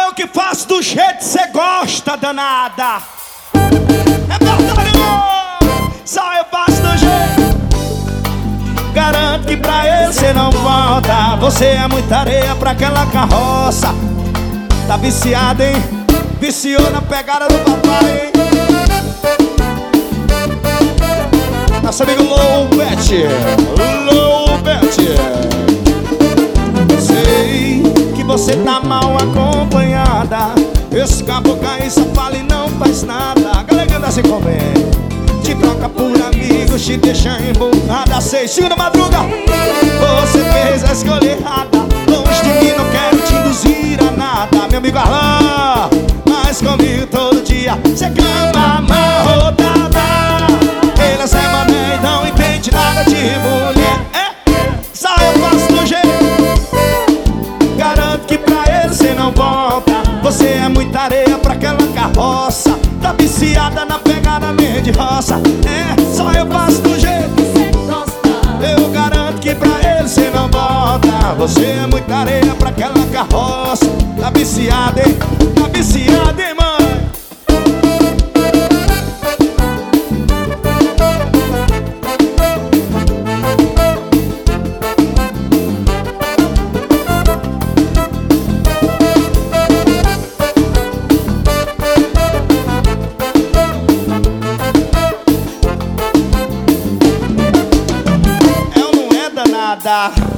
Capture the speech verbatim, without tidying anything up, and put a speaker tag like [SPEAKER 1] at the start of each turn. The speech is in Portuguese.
[SPEAKER 1] eu que faço do jeito que cê gosta, danada. É verdade, não. Só eu faço do jeito. Garanto que pra ele cê não volta. Você é muita areia pra aquela carroça. Tá viciado, hein? Viciou na pegada do papai, hein? Nosso amigo Low Bet, Low Bet. Sei que você tá mal acompanhada. Esse caboclo aí só fala e não faz nada. A galera anda se convém, te troca por amigos, te deixa emburrada. Seis, segunda madruga. Você fez a escolha errada. Longe de mim, não quero te induzir a nada. Meu amigo Arlan, mas comigo todo dia cê cama amarrotada. Ele é Zé Mané e não entende nada de mulher. É, só eu faço do jeito. Garanto que pra ele cê não volta. Você é muita areia pra aquela carroça. Tá viciada na pegada meio de roça. É, só eu faço do jeito que cê gosta. Eu garanto que pra ele cê não volta. Você é muita areia pra aquela carroça. Tá viciada, hein? Tá viciada, hein, mãe? É ou não é, danada?